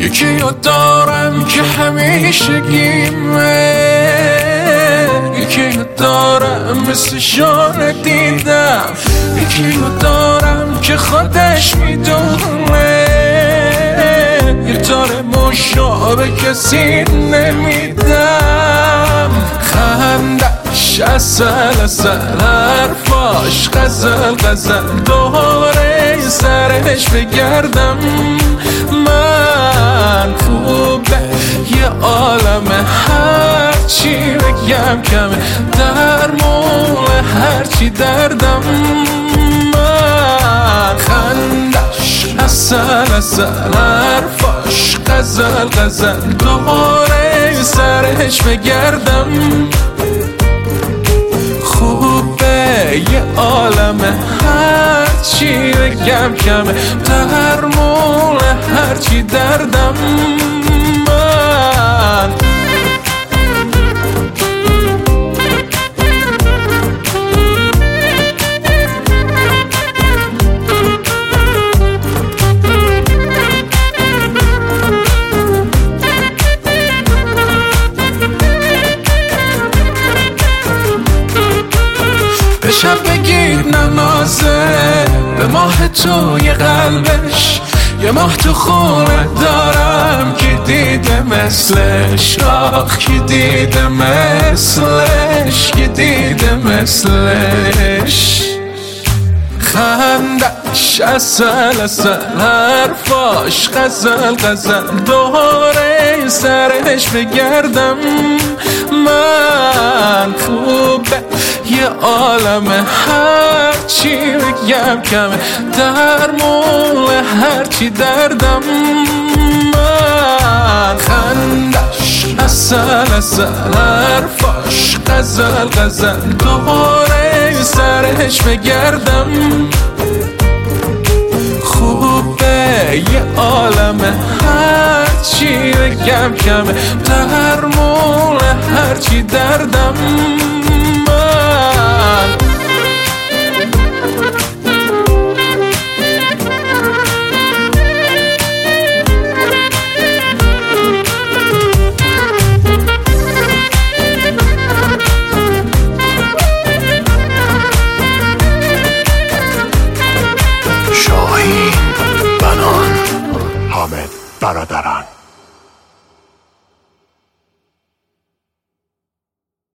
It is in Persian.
یکی رو دارم که همیشه گیمه، یکی رو دارم مثل شانه دیدم، یکی رو دارم که خودش میدونه یه تار مشابه کسی نمیدم. خندش اصل حرفاش غزل دوره سرش بگردم. من خوبه یه عالمه هرچی بگم کمه، درمون هرچی دردم. من خندش اصل حرفاش غزل دوره سرش بگردم. خوبه یه عالمه هرچی بگم کمه، درمون هرچی دردم. من به شب بگید ننازه، به ماه توی قلبش یه ماه تو خونه دارم که دیده مثلش، آخ که دیده مثلش، که دیده مثلش. خندش اصل حرفاش غزل دوره سرش بگردم. من خوبه یه عالمه هرچی بگم کمه، درمون هرچی دردم. من خندش اصل حرفاش غزل دوره سرش بگردم. خوبه یه عالمه هرچی بگم کمه، درمون هرچی دردم. من شاهین بنان، حامد برادران.